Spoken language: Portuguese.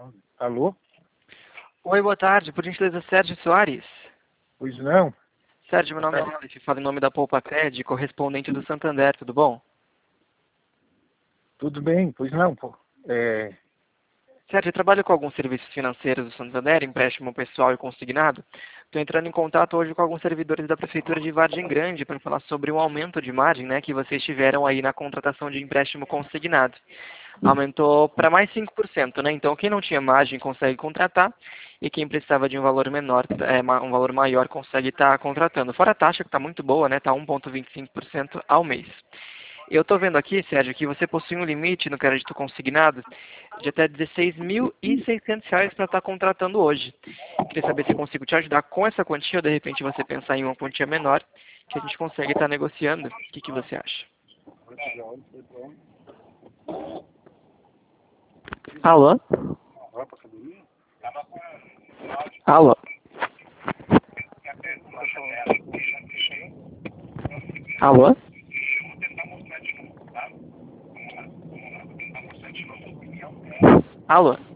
Alô? Oi, boa tarde. Por gentileza, Sérgio Soares. Pois não? Sérgio, meu nome é Alice, falo em nome da Poupa-Cred, correspondente do Santander, tudo bom? Tudo bem, pois não, pô. Sérgio, eu trabalho com alguns serviços financeiros do Santander, empréstimo pessoal e consignado. Estou entrando em contato hoje com alguns servidores da Prefeitura de Vargem Grande para falar sobre um aumento de margem, né, que vocês tiveram aí na contratação de empréstimo consignado. Aumentou para mais 5%, né? Então, quem não tinha margem consegue contratar e quem precisava de um valor menor, um valor maior, consegue estar contratando. Fora a taxa, que está muito boa, né? Está 1,25% ao mês. Eu estou vendo aqui, Sérgio, que você possui um limite no crédito consignado de até R$ 16.600 para estar contratando hoje. Queria saber se eu consigo te ajudar com essa quantia ou de repente você pensar em uma quantia menor que a gente consegue estar negociando. O que você acha? Alô? Alô? Alô? Alô?